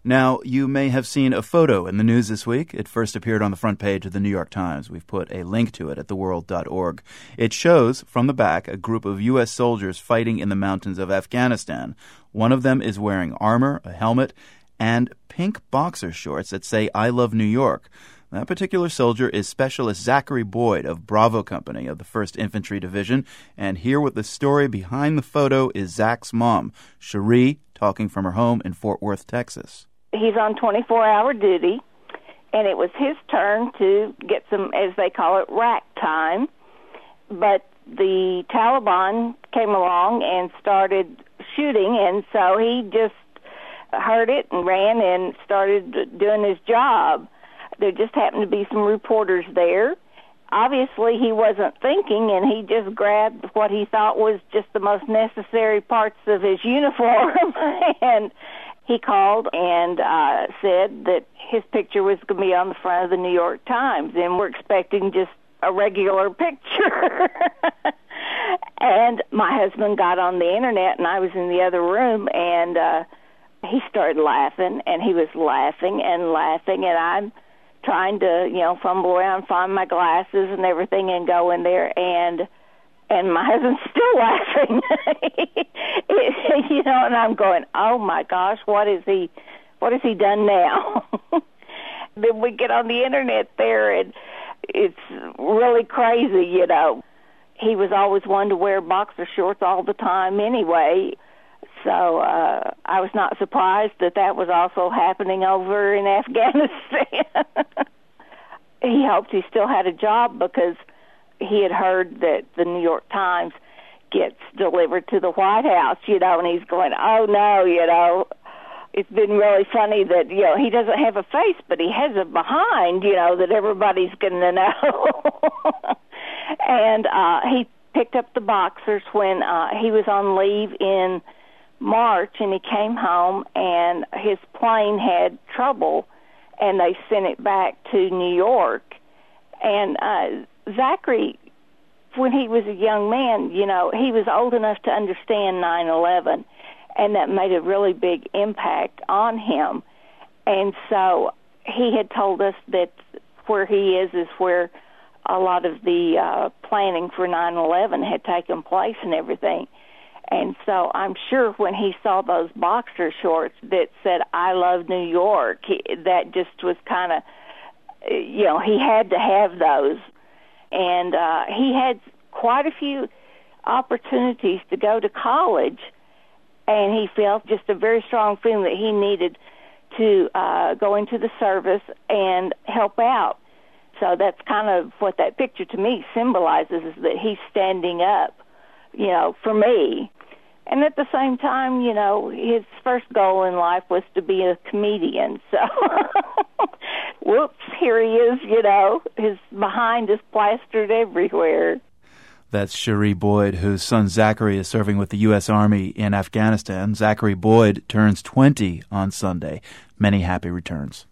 Now, you may have seen a photo in the news this week. It first appeared on the front page of the New York Times. We've put a link to it at theworld.org. It shows, from the back, a group of U.S. soldiers fighting in the mountains of Afghanistan. One of them is wearing armor, a helmet, and pink boxer shorts that say, "I love New York." That particular soldier is Specialist Zachary Boyd of Bravo Company of the 1st Infantry Division. And here with the story behind the photo is Zach's mom, Cherie, talking from her home in Fort Worth, Texas. He's on 24-hour duty, and it was his turn to get some, as they call it, rack time. But the Taliban came along and started shooting, and so he just heard it and ran and started doing his job. There just happened to be some reporters there. Obviously, he wasn't thinking, and he just grabbed what he thought was just the most necessary parts of his uniform, and he called and said that his picture was going to be on the front of the New York Times, and we're expecting just a regular picture. And my husband got on the Internet, and I was in the other room, and he started laughing, and he was laughing, and I'm trying to, fumble around, find my glasses and everything and go in there, and my husband's still laughing. And I'm going, oh my gosh, what has he done now? Then we get on the Internet there, and it's really crazy, He was always one to wear boxer shorts all the time anyway. So I was not surprised that was also happening over in Afghanistan. He hoped he still had a job because he had heard that the New York Times gets delivered to the White House, and he's going, oh no, it's been really funny that, he doesn't have a face, but he has a behind, that everybody's going to know. And he picked up the boxers when he was on leave in March, and he came home, and his plane had trouble, and they sent it back to New York. And Zachary, when he was a young man, he was old enough to understand 9/11, and that made a really big impact on him. And so he had told us that where he is where a lot of the planning for 9/11 had taken place and everything. And so I'm sure when he saw those boxer shorts that said, I love New York, that just was kind of, he had to have those. And he had quite a few opportunities to go to college, and he felt just a very strong feeling that he needed to go into the service and help out. So that's kind of what that picture to me symbolizes, is that he's standing up, for me. And at the same time, his first goal in life was to be a comedian. So, whoops, here he is, his behind is plastered everywhere. That's Cherie Boyd, whose son Zachary is serving with the U.S. Army in Afghanistan. Zachary Boyd turns 20 on Sunday. Many happy returns.